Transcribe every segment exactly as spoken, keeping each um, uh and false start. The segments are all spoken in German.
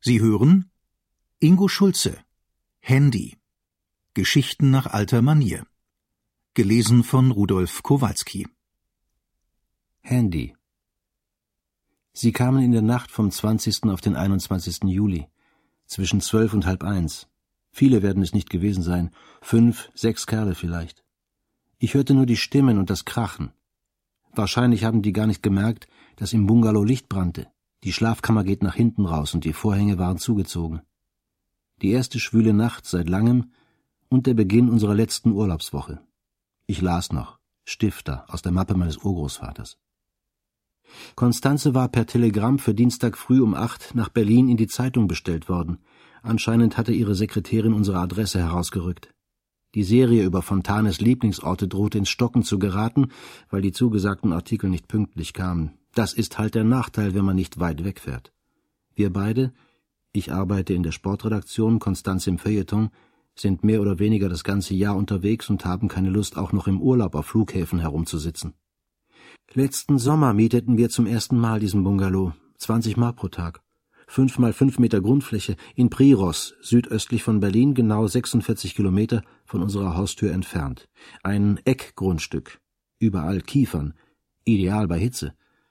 Sie hören Ingo Schulze, Handy. Geschichten nach alter Manier. Gelesen von Rudolf Kowalski. Handy. Sie kamen in der Nacht vom zwanzigsten auf den einundzwanzigsten Juli, zwischen zwölf und halb eins. Viele werden es nicht gewesen sein, fünf, sechs Kerle vielleicht. Ich hörte nur die Stimmen und das Krachen. Wahrscheinlich haben die gar nicht gemerkt, dass im Bungalow Licht brannte. Die Schlafkammer geht nach hinten raus und die Vorhänge waren zugezogen. Die erste schwüle Nacht seit langem und der Beginn unserer letzten Urlaubswoche. Ich las noch, Stifter, aus der Mappe meines Urgroßvaters. Constanze war per Telegramm für Dienstag früh um acht nach Berlin in die Zeitung bestellt worden. Anscheinend hatte ihre Sekretärin unsere Adresse herausgerückt. Die Serie über Fontanes Lieblingsorte drohte ins Stocken zu geraten, weil die zugesagten Artikel nicht pünktlich kamen. Das ist halt der Nachteil, wenn man nicht weit wegfährt. Wir beide, ich arbeite in der Sportredaktion, Constanze im Feuilleton, sind mehr oder weniger das ganze Jahr unterwegs und haben keine Lust, auch noch im Urlaub auf Flughäfen herumzusitzen. Letzten Sommer mieteten wir zum ersten Mal diesen Bungalow, zwanzig Mark pro Tag. Fünf mal fünf Meter Grundfläche in Priros, südöstlich von Berlin, genau sechsundvierzig Kilometer von unserer Haustür entfernt. Ein Eckgrundstück, überall Kiefern, ideal bei Hitze.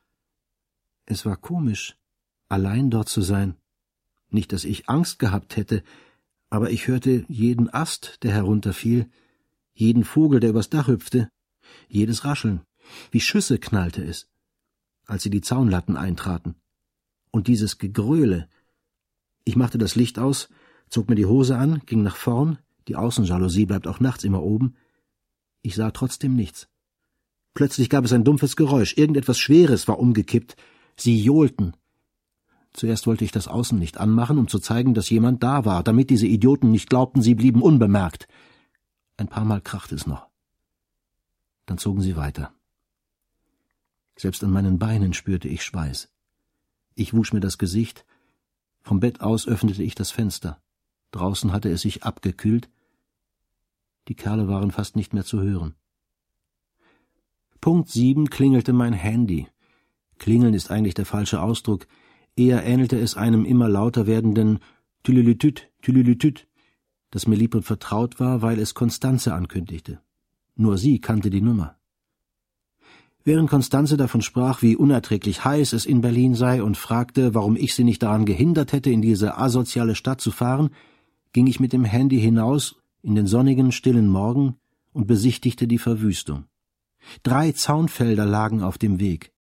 Es war komisch, allein dort zu sein. Nicht, dass ich Angst gehabt hätte, aber ich hörte jeden Ast, der herunterfiel, jeden Vogel, der übers Dach hüpfte, jedes Rascheln. Wie Schüsse knallte es, als sie die Zaunlatten eintraten. Und dieses Gegröle. Ich machte das Licht aus, zog mir die Hose an, ging nach vorn, die Außenjalousie bleibt auch nachts immer oben. Ich sah trotzdem nichts. Plötzlich gab es ein dumpfes Geräusch, irgendetwas Schweres war umgekippt. Sie johlten. Zuerst wollte ich das Außenlicht anmachen, um zu zeigen, dass jemand da war, damit diese Idioten nicht glaubten, sie blieben unbemerkt. Ein paar Mal krachte es noch. Dann zogen sie weiter. Selbst an meinen Beinen spürte ich Schweiß. Ich wusch mir das Gesicht. Vom Bett aus öffnete ich das Fenster. Draußen hatte es sich abgekühlt. Die Kerle waren fast nicht mehr zu hören. Punkt sieben klingelte mein Handy. Klingeln ist eigentlich der falsche Ausdruck. Eher ähnelte es einem immer lauter werdenden Tülülütüt, Tülülütüt, das mir lieb und vertraut war, weil es Constanze ankündigte. Nur sie kannte die Nummer. Während Constanze davon sprach, wie unerträglich heiß es in Berlin sei und fragte, warum ich sie nicht daran gehindert hätte, in diese asoziale Stadt zu fahren, ging ich mit dem Handy hinaus in den sonnigen, stillen Morgen und besichtigte die Verwüstung. Drei Zaunfelder lagen auf dem Weg.